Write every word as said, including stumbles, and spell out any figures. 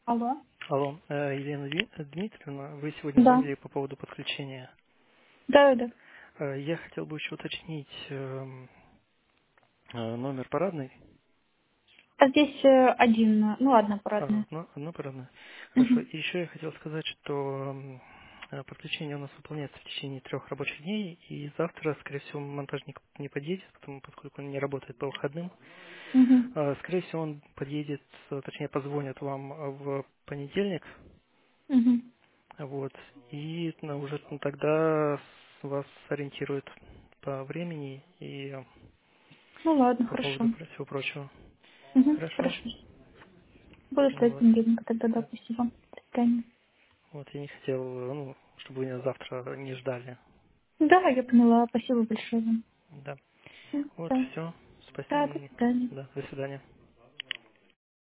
Алло. Алло, э, Елена Дми- Дмитриевна, вы сегодня Да. звонили по поводу подключения. Да, да. Э, Я хотел бы еще уточнить эм, э, номер парадный. А здесь э, один, э, ну ладно, А, парадная. одно, одно парадное. Хорошо. Угу. И еще я хотел сказать, что м, э, подключение у нас выполняется в течение трех рабочих дней, и завтра, скорее всего, монтажник не подъедет, потому, поскольку он не работает по выходным. Угу. Э, Скорее всего, он подъедет, э, точнее, позвонит вам э, в понедельник. Угу. Вот. И ну, уже ну, тогда с- вас сориентируют по времени и Ну ладно, по хорошо. поводу про- всего прочего. Угу. Хорошо. Хорошо. Буду ждать Вот. понедельника тогда, да, Да. спасибо. До свидания. Вот я не хотел, ну, чтобы вы меня завтра не ждали. Да, я поняла. Спасибо большое вам. Да. М, Вот, Да, все. да, до Спасибо. свидания. Да, до свидания.